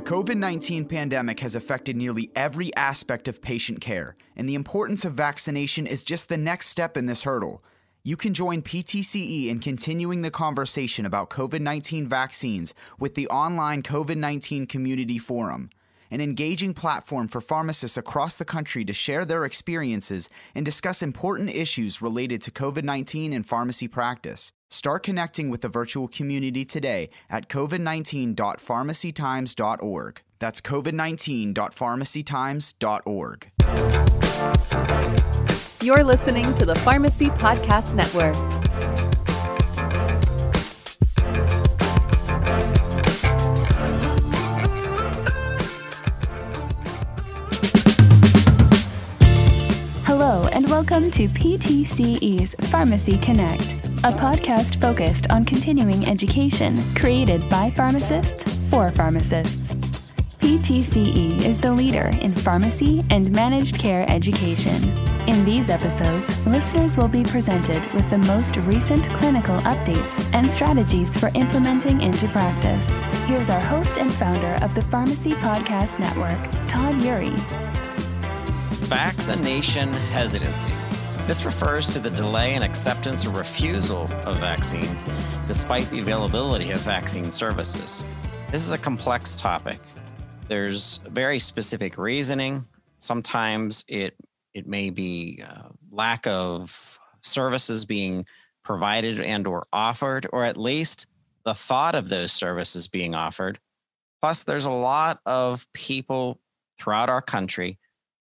COVID-19 pandemic has affected nearly every aspect of patient care, and the importance of vaccination is just the next step in this hurdle. You can join PTCE in continuing the conversation about COVID-19 vaccines with the online COVID-19 Community Forum, an engaging platform for pharmacists across the country to share their experiences and discuss important issues related to COVID-19 and pharmacy practice. Start connecting with the virtual community today at covid19.pharmacytimes.org. That's covid19.pharmacytimes.org. You're listening to the Pharmacy Podcast Network. Hello, and welcome to PTCE's Pharmacy Connect, a podcast focused on continuing education created by pharmacists for pharmacists. PTCE is the leader in pharmacy and managed care education. In these episodes, listeners will be presented with the most recent clinical updates and strategies for implementing into practice. Here's our host and founder of the Pharmacy Podcast Network, Todd Eury. Vaccination hesitancy. This refers to the delay in acceptance or refusal of vaccines despite the availability of vaccine services. This is a complex topic. There's very specific reasoning. Sometimes it may be lack of services being provided and or offered, or at least the thought of those services being offered. Plus, there's a lot of people throughout our country,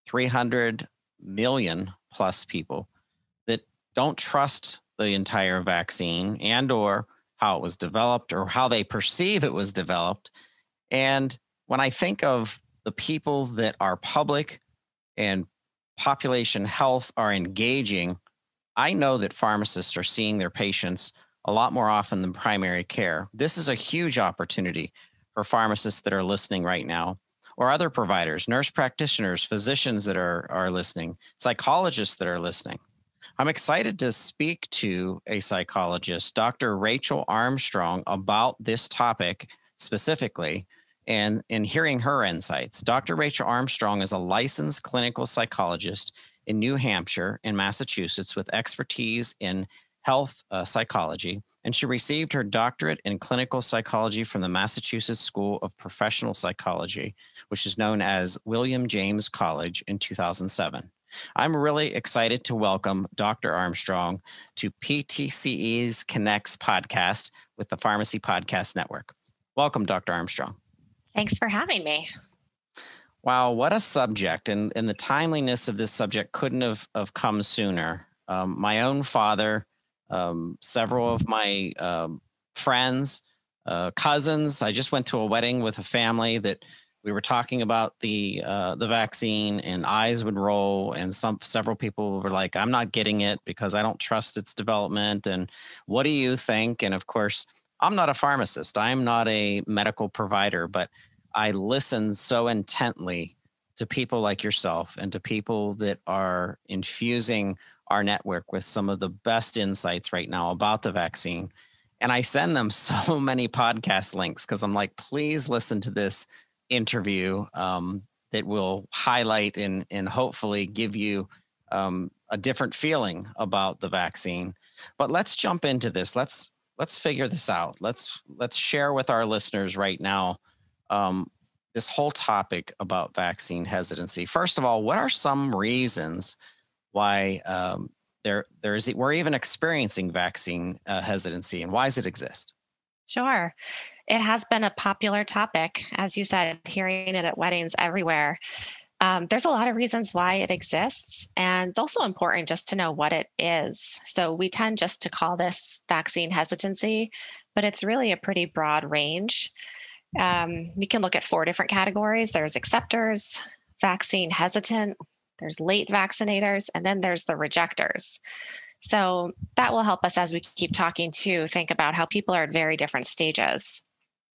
300 million plus people, that don't trust the entire vaccine and or how it was developed or how they perceive it was developed. And when I think of the people that are public and population health are engaging, I know that pharmacists are seeing their patients a lot more often than primary care. This is a huge opportunity for pharmacists that are listening right now, or other providers, nurse practitioners, physicians that are listening, psychologists that are listening. I'm excited to speak to a psychologist, Dr. Rachel Armstrong, about this topic specifically, and in hearing her insights. Dr. Rachel Armstrong is a licensed clinical psychologist in New Hampshire and Massachusetts with expertise in health psychology, and she received her doctorate in clinical psychology from the Massachusetts School of Professional Psychology, which is known as William James College, in 2007. I'm really excited to welcome Dr. Armstrong to PTCE's Connects podcast with the Pharmacy Podcast Network. Welcome, Dr. Armstrong. Thanks for having me. Wow, what a subject. And the timeliness of this subject couldn't have come sooner. My own father, several of my friends, cousins. I just went to a wedding with a family that we were talking about the vaccine, and eyes would roll, and several people were like, "I'm not getting it because I don't trust its development." And what do you think? And of course, I'm not a pharmacist. I'm not a medical provider, but I listen so intently to people like yourself and to people that are infusing our network with some of the best insights right now about the vaccine. And I send them so many podcast links because I'm like, please listen to this interview that will highlight and hopefully give you a different feeling about the vaccine. But let's jump into this. Let's figure this out. Let's share with our listeners right now this whole topic about vaccine hesitancy. First of all, what are some reasons why we're even experiencing vaccine hesitancy, and why does it exist? Sure. It has been a popular topic, as you said, hearing it at weddings everywhere. There's a lot of reasons why it exists, and it's also important just to know what it is. So we tend just to call this vaccine hesitancy, but it's really a pretty broad range. We can look at 4 different categories. There's acceptors, vaccine hesitant, there's late vaccinators, and then there's the rejectors. So that will help us as we keep talking to think about how people are at very different stages.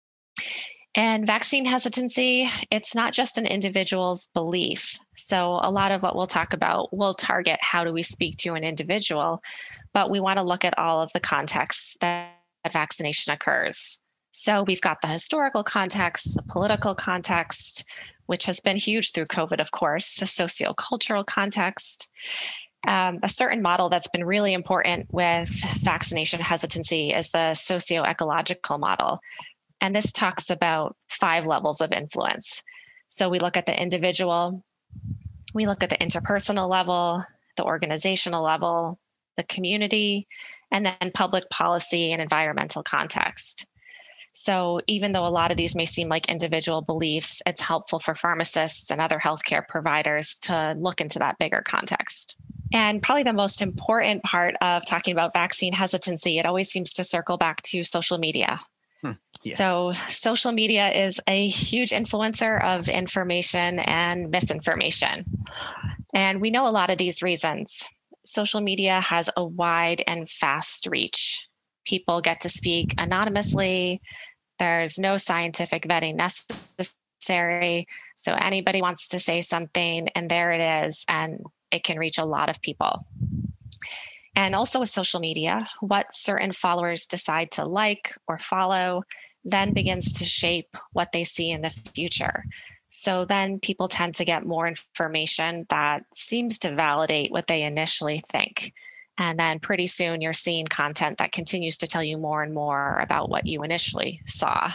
And vaccine hesitancy, it's not just an individual's belief. So a lot of what we'll talk about will target how do we speak to an individual, but we want to look at all of the contexts that vaccination occurs. So we've got the historical context, the political context, which has been huge through COVID, of course, the sociocultural context. A certain model that's been really important with vaccination hesitancy is the socio-ecological model. And this talks about 5 levels of influence. So we look at the individual, we look at the interpersonal level, the organizational level, the community, and then public policy and environmental context. So even though a lot of these may seem like individual beliefs, it's helpful for pharmacists and other healthcare providers to look into that bigger context. And probably the most important part of talking about vaccine hesitancy, it always seems to circle back to social media. Yeah. So social media is a huge influencer of information and misinformation. And we know a lot of these reasons. Social media has a wide and fast reach. People get to speak anonymously. There's no scientific vetting necessary. So anybody wants to say something, and there it is, and it can reach a lot of people. And also with social media, what certain followers decide to like or follow then begins to shape what they see in the future. So then people tend to get more information that seems to validate what they initially think. And then pretty soon you're seeing content that continues to tell you more and more about what you initially saw.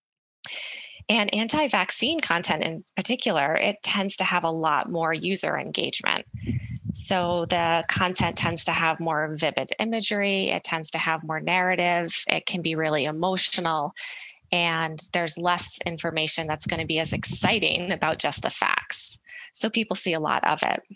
And anti-vaccine content in particular, it tends to have a lot more user engagement. So the content tends to have more vivid imagery, it tends to have more narrative, it can be really emotional, and there's less information that's going to be as exciting about just the facts. So people see a lot of it.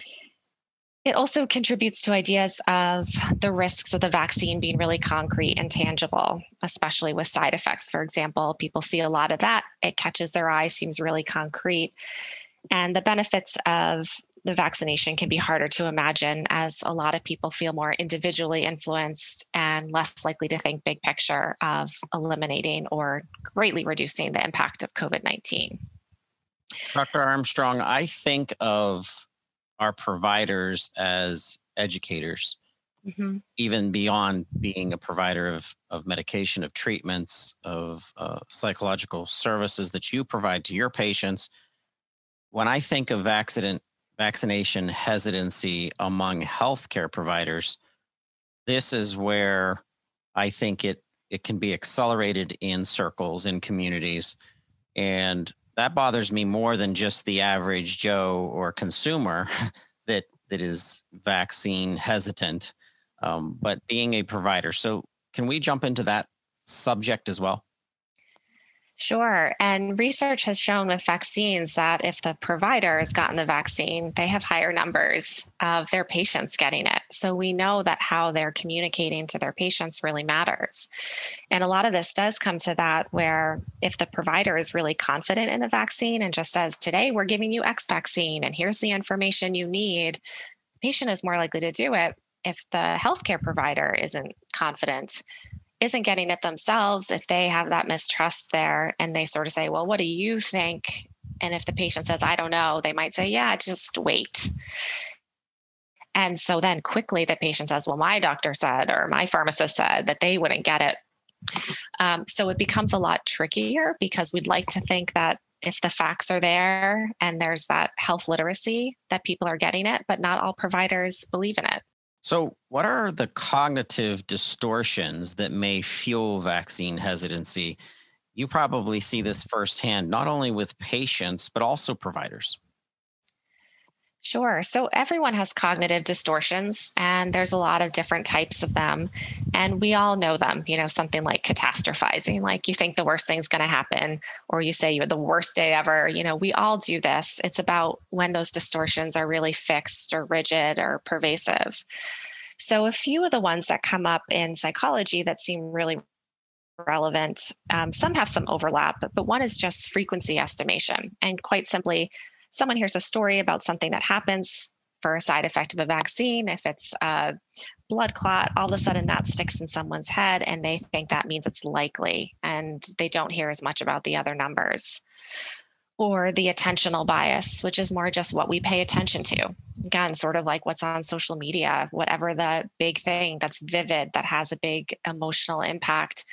It also contributes to ideas of the risks of the vaccine being really concrete and tangible, especially with side effects. For example, people see a lot of that. It catches their eye, seems really concrete. And the benefits of the vaccination can be harder to imagine as a lot of people feel more individually influenced and less likely to think big picture of eliminating or greatly reducing the impact of COVID-19. Dr. Armstrong, I think of our providers as educators, even beyond being a provider of medication, of treatments, of psychological services that you provide to your patients. When I think of vaccination hesitancy among healthcare providers, this is where I think it can be accelerated in circles, in communities. And that bothers me more than just the average Joe or consumer that is vaccine hesitant, but being a provider. So can we jump into that subject as well? Sure. And research has shown with vaccines that if the provider has gotten the vaccine, they have higher numbers of their patients getting it. So we know that how they're communicating to their patients really matters. And a lot of this does come to that where if the provider is really confident in the vaccine and just says, today we're giving you X vaccine and here's the information you need, the patient is more likely to do it. If the healthcare provider isn't confident, isn't getting it themselves, if they have that mistrust there and they sort of say, well, what do you think? And if the patient says, I don't know, they might say, yeah, just wait. And so then quickly the patient says, well, my doctor said, or my pharmacist said that they wouldn't get it. So it becomes a lot trickier because we'd like to think that if the facts are there and there's that health literacy, that people are getting it, but not all providers believe in it. So what are the cognitive distortions that may fuel vaccine hesitancy? You probably see this firsthand, not only with patients, but also providers. Sure. So everyone has cognitive distortions, and there's a lot of different types of them. And we all know them, something like catastrophizing, like you think the worst thing's going to happen, or you say you had the worst day ever. We all do this. It's about when those distortions are really fixed or rigid or pervasive. So a few of the ones that come up in psychology that seem really relevant, some have some overlap, but one is just frequency estimation. And quite simply, someone hears a story about something that happens for a side effect of a vaccine. If it's a blood clot, all of a sudden that sticks in someone's head and they think that means it's likely, and they don't hear as much about the other numbers. Or the attentional bias, which is more just what we pay attention to. Again, sort of like what's on social media, whatever the big thing that's vivid, that has a big emotional impact,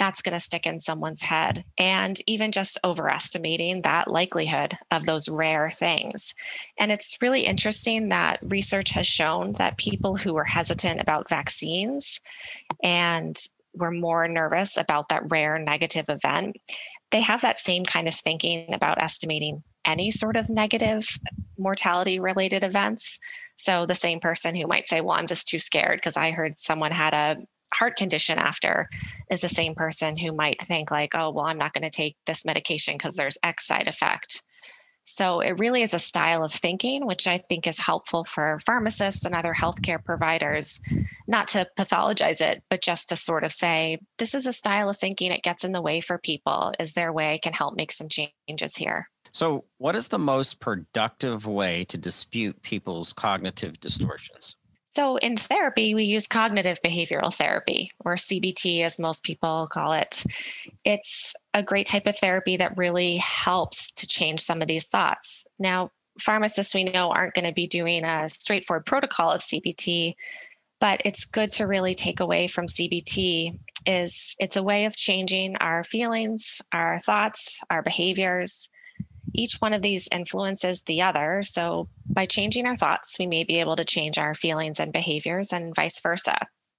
that's going to stick in someone's head. And even just overestimating that likelihood of those rare things. And it's really interesting that research has shown that people who were hesitant about vaccines and were more nervous about that rare negative event, they have that same kind of thinking about estimating any sort of negative mortality related events. So the same person who might say, well, I'm just too scared because I heard someone had a heart condition after, is the same person who might think like, oh, well, I'm not going to take this medication because there's X side effect. So it really is a style of thinking, which I think is helpful for pharmacists and other healthcare providers, not to pathologize it, but just to sort of say, this is a style of thinking. It gets in the way for people. Is there a way I can help make some changes here? So what is the most productive way to dispute people's cognitive distortions? So in therapy, we use cognitive behavioral therapy, or CBT, as most people call it. It's a great type of therapy that really helps to change some of these thoughts. Now, pharmacists we know aren't going to be doing a straightforward protocol of CBT, but it's good to really take away from CBT is it's a way of changing our feelings, our thoughts, our behaviors. Each one of these influences the other. So by changing our thoughts, we may be able to change our feelings and behaviors and vice versa.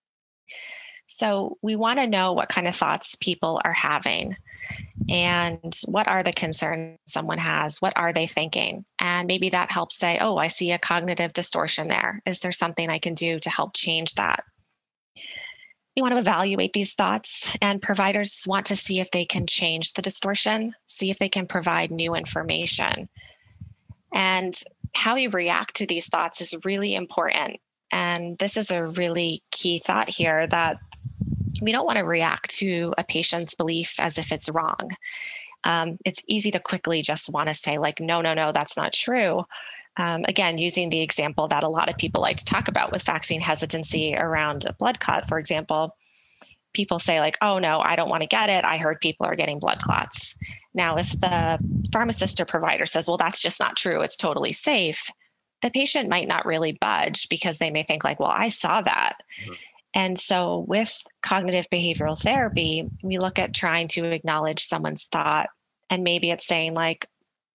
So we want to know what kind of thoughts people are having and what are the concerns someone has? What are they thinking? And maybe that helps say, oh, I see a cognitive distortion there. Is there something I can do to help change that? You want to evaluate these thoughts, and providers want to see if they can change the distortion, see if they can provide new information. And how you react to these thoughts is really important. And this is a really key thought here, that we don't want to react to a patient's belief as if it's wrong. It's easy to quickly just want to say like, no, that's not true. Again, using the example that a lot of people like to talk about with vaccine hesitancy around a blood clot, for example, people say like, oh no, I don't want to get it. I heard people are getting blood clots. Now, if the pharmacist or provider says, well, that's just not true, it's totally safe, the patient might not really budge because they may think like, well, I saw that. Mm-hmm. And so with cognitive behavioral therapy, we look at trying to acknowledge someone's thought, and maybe it's saying like,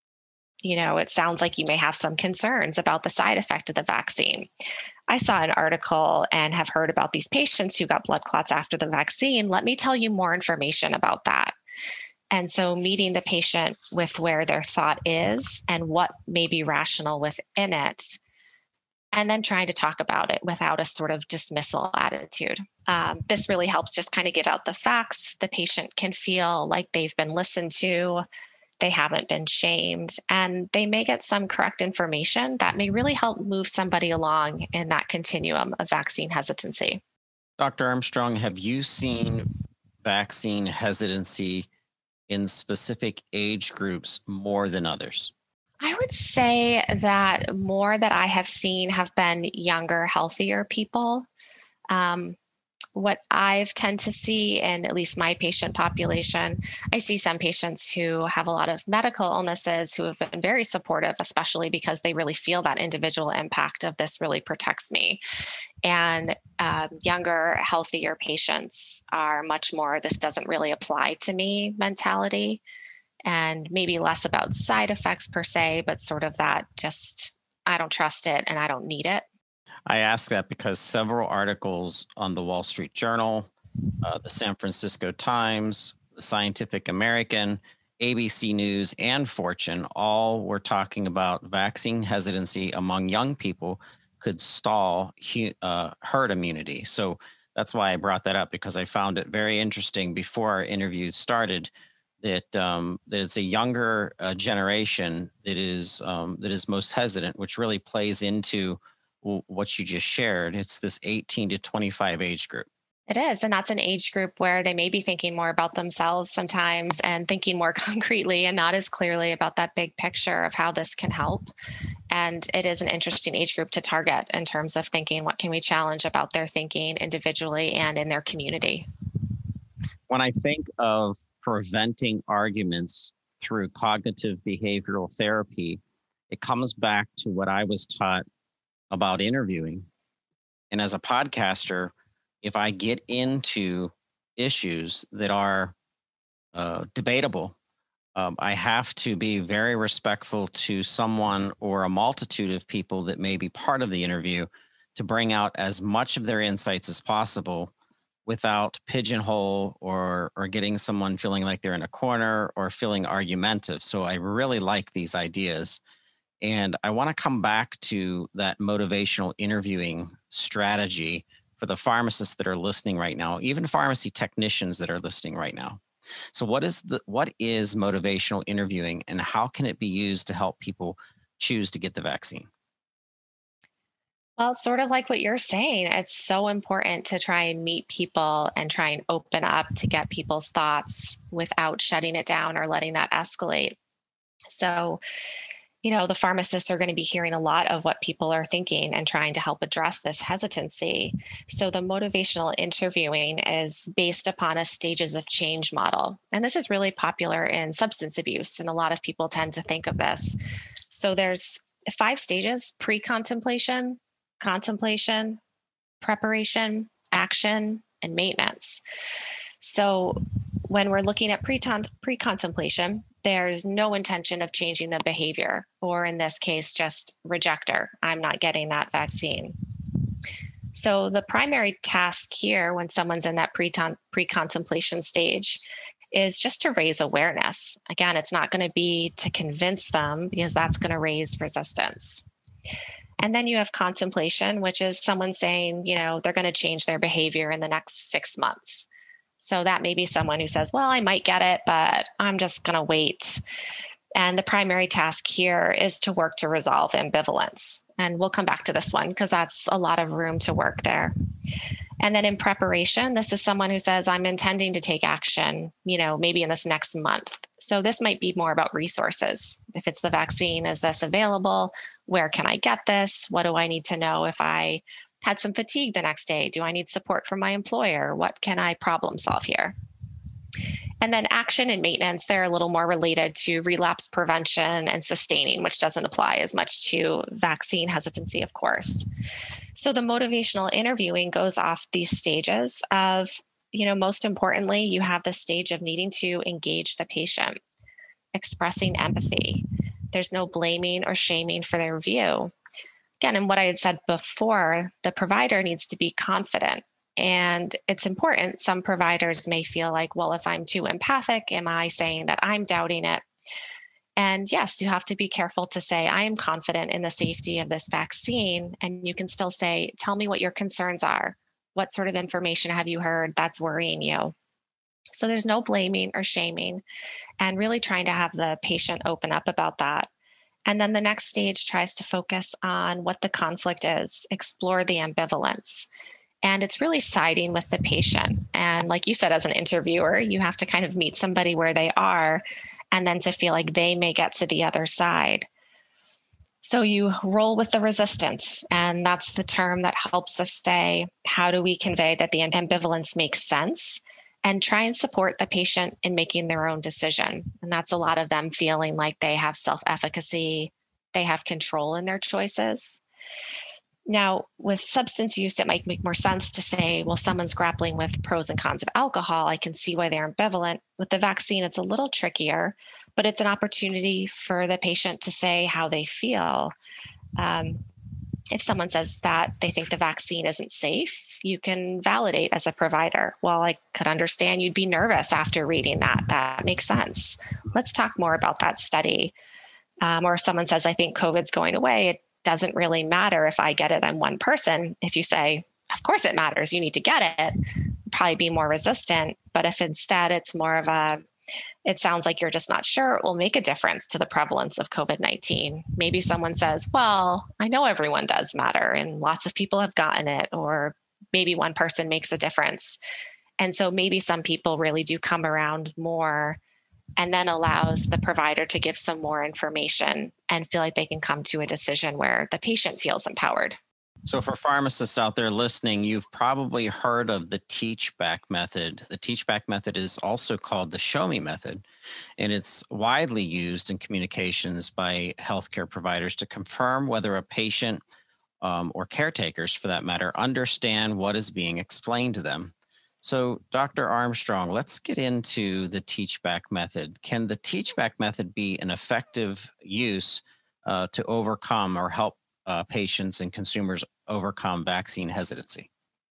it sounds like you may have some concerns about the side effect of the vaccine. I saw an article and have heard about these patients who got blood clots after the vaccine. Let me tell you more information about that. And so meeting the patient with where their thought is and what may be rational within it, and then trying to talk about it without a sort of dismissal attitude. This really helps just kind of get out the facts. The patient can feel like they've been listened to, they haven't been shamed, and they may get some correct information that may really help move somebody along in that continuum of vaccine hesitancy. Dr. Armstrong, have you seen vaccine hesitancy in specific age groups more than others? I would say that more that I have seen have been younger, healthier people. What I've tend to see in at least my patient population, I see some patients who have a lot of medical illnesses who have been very supportive, especially because they really feel that individual impact of this really protects me. And younger, healthier patients are much more, this doesn't really apply to me mentality, and maybe less about side effects per se, but sort of that just, I don't trust it and I don't need it. I ask that because several articles on the Wall Street Journal, the San Francisco Times, the Scientific American, ABC News, and Fortune all were talking about vaccine hesitancy among young people could stall herd immunity. So that's why I brought that up, because I found it very interesting before our interview started that it's a younger generation that is most hesitant, which really plays into what you just shared. It's this 18 to 25 age group. It is. And that's an age group where they may be thinking more about themselves sometimes and thinking more concretely and not as clearly about that big picture of how this can help. And it is an interesting age group to target in terms of thinking, what can we challenge about their thinking individually and in their community? When I think of preventing arguments through cognitive behavioral therapy, it comes back to what I was taught about interviewing. And as a podcaster, if I get into issues that are debatable, I have to be very respectful to someone or a multitude of people that may be part of the interview to bring out as much of their insights as possible without pigeonhole or getting someone feeling like they're in a corner or feeling argumentative. So I really like these ideas. And I want to come back to that motivational interviewing strategy for the pharmacists that are listening right now, even pharmacy technicians that are listening right now. So what is motivational interviewing, and how can it be used to help people choose to get the vaccine? Well, it's sort of like what you're saying. It's so important to try and meet people and try and open up to get people's thoughts without shutting it down or letting that escalate. So, the pharmacists are going to be hearing a lot of what people are thinking and trying to help address this hesitancy. So, the motivational interviewing is based upon a stages of change model. And this is really popular in substance abuse. And a lot of people tend to think of this. So, there's 5 stages: pre-contemplation, contemplation, preparation, action, and maintenance. So when we're looking at pre-contemplation, there's no intention of changing the behavior, or in this case, just rejector. I'm not getting that vaccine. So the primary task here when someone's in that pre-contemplation stage is just to raise awareness. Again, it's not going to be to convince them, because that's going to raise resistance. And then you have contemplation, which is someone saying, they're going to change their behavior in the next 6 months. So that may be someone who says, well, I might get it, but I'm just going to wait. And the primary task here is to work to resolve ambivalence. And we'll come back to this one because that's a lot of room to work there. And then in preparation, this is someone who says, I'm intending to take action, maybe in this next month. So this might be more about resources. If it's the vaccine, is this available? Where can I get this? What do I need to know if I had some fatigue the next day? Do I need support from my employer? What can I problem solve here? And then action and maintenance, they're a little more related to relapse prevention and sustaining, which doesn't apply as much to vaccine hesitancy, of course. So the motivational interviewing goes off these stages of, most importantly, you have the stage of needing to engage the patient, expressing empathy. There's no blaming or shaming for their view. Again, and what I had said before, the provider needs to be confident. And it's important. Some providers may feel like, well, if I'm too empathic, am I saying that I'm doubting it? And yes, you have to be careful to say, I am confident in the safety of this vaccine. And you can still say, tell me what your concerns are. What sort of information have you heard that's worrying you? So there's no blaming or shaming, and really trying to have the patient open up about that. And then the next stage tries to focus on what the conflict is, explore the ambivalence. And it's really siding with the patient. And like you said, as an interviewer, you have to kind of meet somebody where they are, and then to feel like they may get to the other side. So you roll with the resistance. And that's the term that helps us say, how do we convey that the ambivalence makes sense? And try and support the patient in making their own decision. And that's a lot of them feeling like they have self-efficacy, they have control in their choices. Now, with substance use, it might make more sense to say, well, someone's grappling with pros and cons of alcohol. I can see why they're ambivalent. With the vaccine, it's a little trickier, but it's an opportunity for the patient to say how they feel. If someone says that they think the vaccine isn't safe, you can validate as a provider. Well, I could understand you'd be nervous after reading that. That makes sense. Let's talk more about that study. Or if someone says, I think COVID's going away, it doesn't really matter if I get it, I'm one person. If you say, of course it matters, you need to get it, probably be more resistant. But if instead it's more of it sounds like you're just not sure, it will make a difference to the prevalence of COVID-19. Maybe someone says, well, I know everyone does matter and lots of people have gotten it, or maybe one person makes a difference. And so maybe some people really do come around more, and then allows the provider to give some more information and feel like they can come to a decision where the patient feels empowered. So for pharmacists out there listening, you've probably heard of the teach-back method. The teach-back method is also called the show me method, and it's widely used in communications by healthcare providers to confirm whether a patient or caretakers, for that matter, understand what is being explained to them. So, Dr. Armstrong, let's get into the teach-back method. Can the teach-back method be an effective use to overcome or help patients and consumers overcome vaccine hesitancy?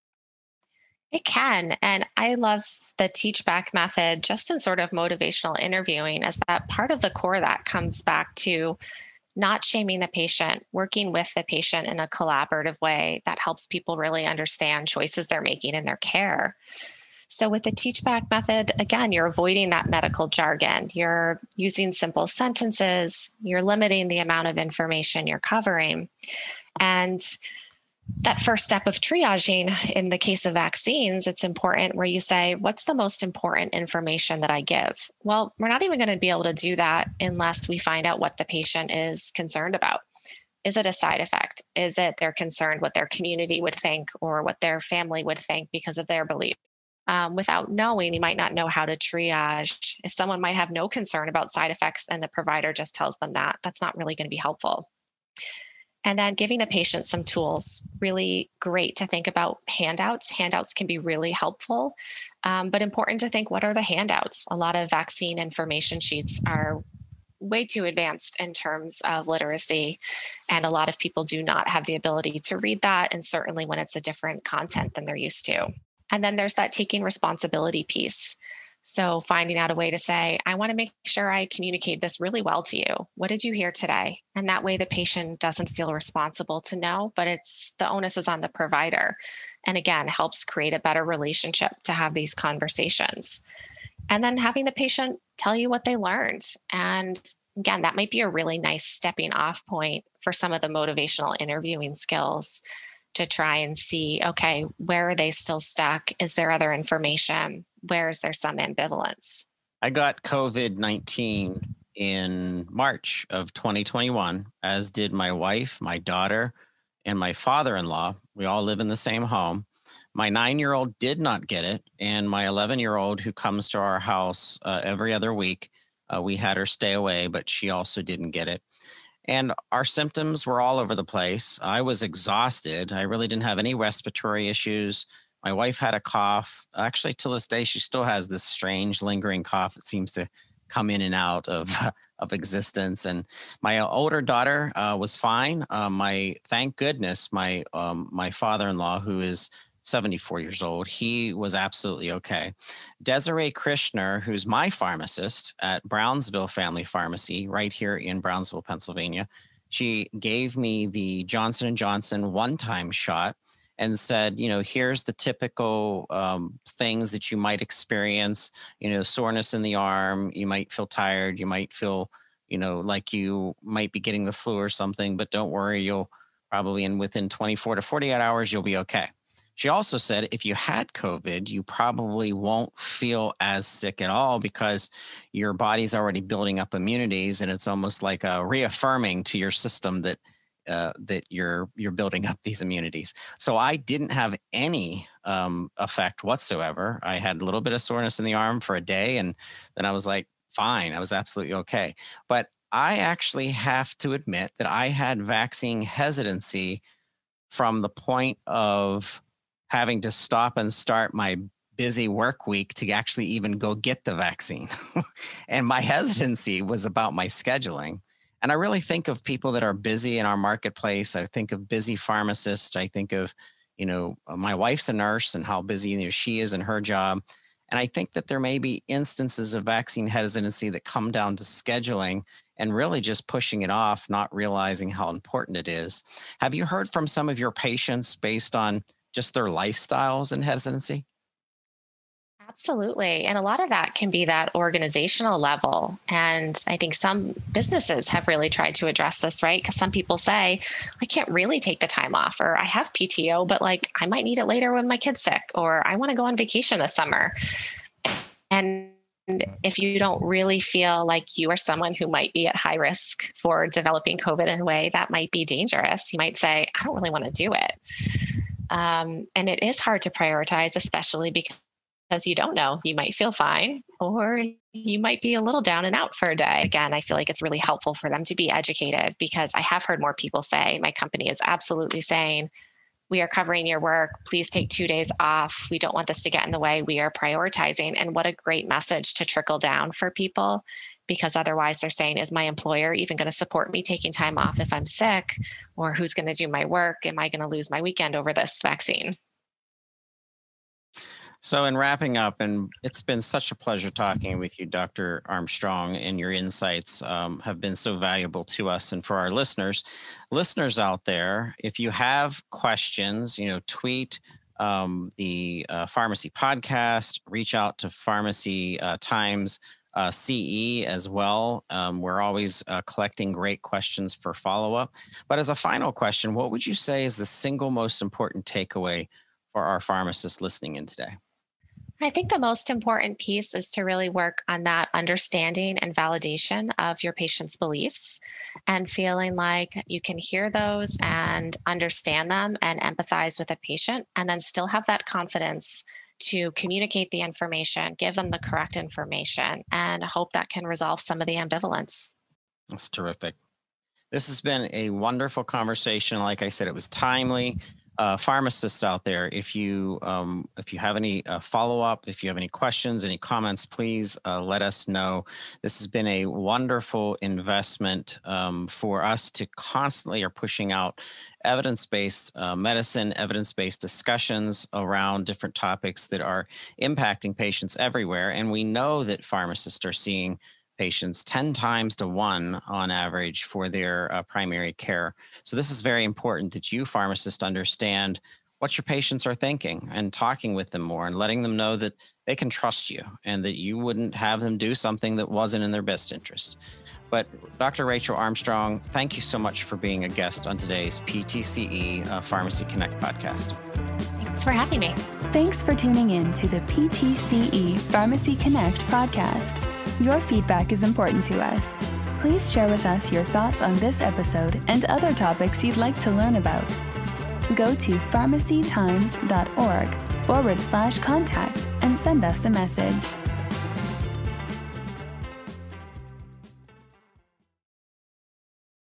It can. And I love the teach back method just in sort of motivational interviewing, as that part of the core that comes back to not shaming the patient, working with the patient in a collaborative way that helps people really understand choices they're making in their care. So, with the teach back method, again, you're avoiding that medical jargon. You're using simple sentences. You're limiting the amount of information you're covering. And that first step of triaging in the case of vaccines, it's important where you say, what's the most important information that I give? Well, we're not even going to be able to do that unless we find out what the patient is concerned about. Is it a side effect? Is it they're concerned what their community would think or what their family would think because of their belief? Without knowing, you might not know how to triage. If someone might have no concern about side effects and the provider just tells them that, that's not really going to be helpful. And then giving the patient some tools, really great to think about handouts. Handouts can be really helpful, but important to think, what are the handouts? A lot of vaccine information sheets are way too advanced in terms of literacy, and a lot of people do not have the ability to read that, and certainly when it's a different content than they're used to. And then there's that taking responsibility piece. So finding out a way to say, I want to make sure I communicate this really well to you. What did you hear today? And that way the patient doesn't feel responsible to know, but it's the onus is on the provider. And again, helps create a better relationship to have these conversations. And then having the patient tell you what they learned. And again, that might be a really nice stepping off point for some of the motivational interviewing skills to try and see, okay, where are they still stuck? Is there other information? Where is there some ambivalence? I got COVID-19 in March of 2021, as did my wife, my daughter, and my father-in-law. We all live in the same home. My 9-year-old did not get it, and my 11-year-old, who comes to our house every other week, we had her stay away, but she also didn't get it. And our symptoms were all over the place. I was exhausted. I really didn't have any respiratory issues. My wife had a cough. Actually, till this day, she still has this strange lingering cough that seems to come in and out of existence. And my older daughter was fine. Thank goodness, my father-in-law, who is 74 years old, he was absolutely okay. Desiree Krishner, who's my pharmacist at Brownsville Family Pharmacy right here in Brownsville, Pennsylvania, she gave me the Johnson & Johnson one-time shot and said, here's the typical things that you might experience, soreness in the arm, you might feel tired, you might feel, like you might be getting the flu or something, but don't worry, you'll probably within 24 to 48 hours, you'll be okay. She also said, if you had COVID, you probably won't feel as sick at all because your body's already building up immunities, and it's almost like reaffirming to your system that you're building up these immunities. So I didn't have any effect whatsoever. I had a little bit of soreness in the arm for a day, and then I was like, fine, I was absolutely okay. But I actually have to admit that I had vaccine hesitancy from the point of having to stop and start my busy work week to actually even go get the vaccine. And my hesitancy was about my scheduling. And I really think of people that are busy in our marketplace. I think of busy pharmacists. I think of, my wife's a nurse and how busy she is in her job. And I think that there may be instances of vaccine hesitancy that come down to scheduling and really just pushing it off, not realizing how important it is. Have you heard from some of your patients based on just their lifestyles and hesitancy? Absolutely. And a lot of that can be that organizational level. And I think some businesses have really tried to address this, right? Because some people say, I can't really take the time off, or I have PTO, but I might need it later when my kid's sick, or I want to go on vacation this summer. And if you don't really feel like you are someone who might be at high risk for developing COVID in a way that might be dangerous, you might say, I don't really want to do it. And it is hard to prioritize, especially because you don't know. You might feel fine, or you might be a little down and out for a day. Again, I feel like it's really helpful for them to be educated, because I have heard more people say, my company is absolutely saying, we are covering your work. Please take 2 days off. We don't want this to get in the way. We are prioritizing. And what a great message to trickle down for people, because otherwise they're saying, is my employer even going to support me taking time off if I'm sick? Or who's going to do my work? Am I going to lose my weekend over this vaccine? So in wrapping up, and it's been such a pleasure talking with you, Dr. Armstrong, and your insights have been so valuable to us and for our listeners out there. If you have questions, tweet the Pharmacy Podcast, reach out to Pharmacy Times CE as well. We're always collecting great questions for follow-up. But as a final question, what would you say is the single most important takeaway for our pharmacists listening in today? I think the most important piece is to really work on that understanding and validation of your patient's beliefs, and feeling like you can hear those and understand them and empathize with a patient, and then still have that confidence to communicate the information, give them the correct information, and hope that can resolve some of the ambivalence. That's terrific. This has been a wonderful conversation. Like I said, it was timely. Pharmacists out there, if you have any follow-up, if you have any questions, any comments, please let us know. This has been a wonderful investment for us to constantly are pushing out evidence-based medicine, evidence-based discussions around different topics that are impacting patients everywhere. And we know that pharmacists are seeing patients 10 times to 1 on average for their primary care. So this is very important that you pharmacists understand what your patients are thinking, and talking with them more and letting them know that they can trust you and that you wouldn't have them do something that wasn't in their best interest. But Dr. Rachel Armstrong, thank you so much for being a guest on today's PTCE Pharmacy Connect podcast. Thanks for having me. Thanks for tuning in to the PTCE Pharmacy Connect podcast. Your feedback is important to us. Please share with us your thoughts on this episode and other topics you'd like to learn about. Go to pharmacytimes.org/contact and send us a message.